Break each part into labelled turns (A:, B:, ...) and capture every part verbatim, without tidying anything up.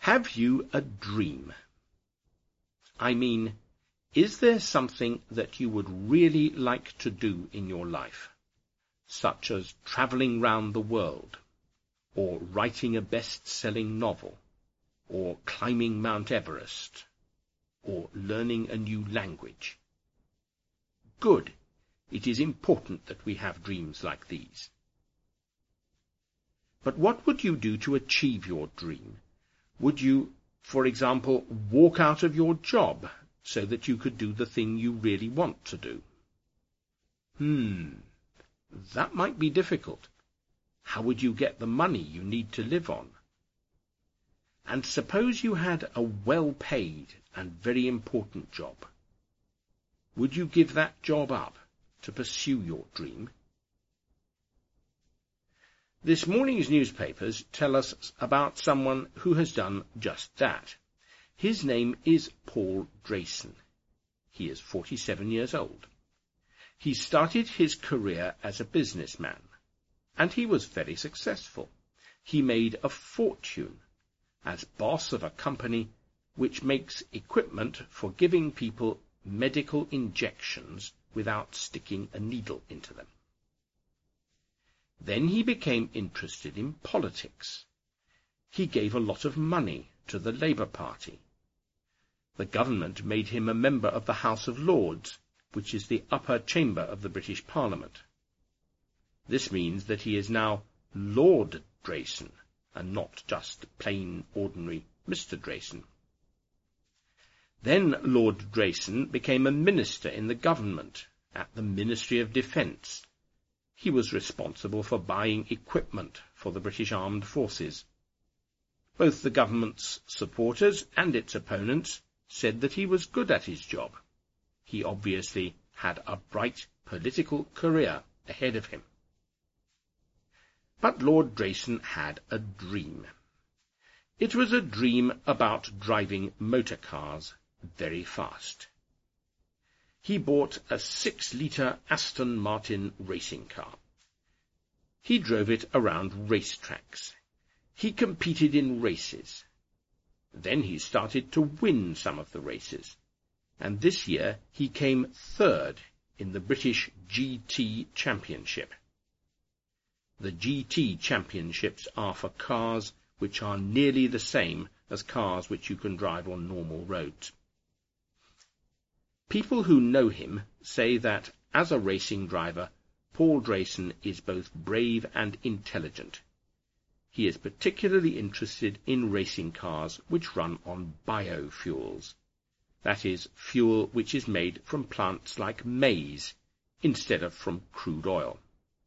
A: Have you a dream? I mean, is there something that you would really like to do in your life, such as travelling round the world, or writing a best-selling novel, or climbing Mount Everest, or learning a new language? Good. It is important that we have dreams like these. But what would you do to achieve your dream? Would you, for example, walk out of your job so that you could do the thing you really want to do? Hmm, that might be difficult. How would you get the money you need to live on? And suppose you had a well-paid and very important job. Would you give that job up to pursue your dream? This morning's newspapers tell us about someone who has done just that. His name is Paul Drayson. He is forty-seven years old. He started his career as a businessman, and he was very successful. He made a fortune as boss of a company which makes equipment for giving people medical injections without sticking a needle into them. Then he became interested in politics. He gave a lot of money to the Labour Party. The government made him a member of the House of Lords, which is the upper chamber of the British Parliament. This means that he is now Lord Drayson, and not just plain, ordinary Mister Drayson. Then Lord Drayson became a minister in the government at the Ministry of Defence. He was responsible for buying equipment for the British Armed Forces. Both the government's supporters and its opponents said that he was good at his job. He obviously had a bright political career ahead of him. But Lord Drayson had a dream. It was a dream about driving motor cars very fast. He bought a six-litre Aston Martin racing car. He drove it around racetracks. He competed in races. Then he started to win some of the races, and this year he came third in the British G T Championship. The G T Championships are for cars which are nearly the same as cars which you can drive on normal roads. People who know him say that, as a racing driver, Paul Drayson is both brave and intelligent. He is particularly interested in racing cars which run on biofuels, that is, fuel which is made from plants like maize, instead of from crude oil.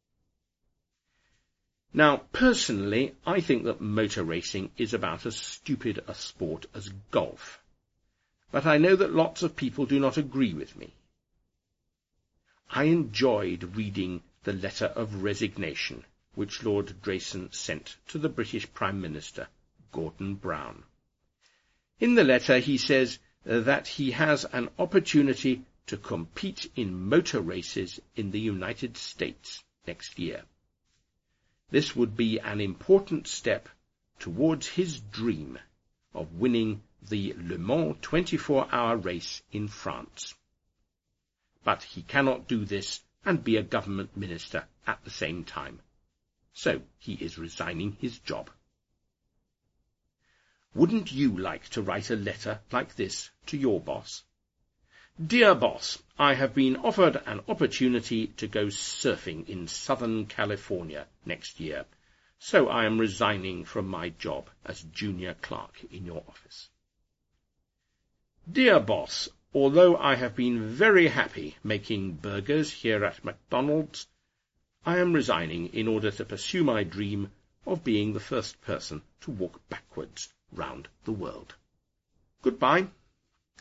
A: Now, personally, I think that motor racing is about as stupid a sport as golf. But I know that lots of people do not agree with me. I enjoyed reading the letter of resignation which Lord Drayson sent to the British Prime Minister, Gordon Brown. In the letter he says that he has an opportunity to compete in motor races in the United States next year. This would be an important step towards his dream of winning the Le Mans twenty-four hour race in France. But he cannot do this and be a government minister at the same time. So he is resigning his job. Wouldn't you like to write a letter like this to your boss? Dear boss, I have been offered an opportunity to go surfing in Southern California next year, so I am resigning from my job as junior clerk in your office. Dear boss, although I have been very happy making burgers here at McDonald's, I am resigning in order to pursue my dream of being the first person to walk backwards round the world. Goodbye.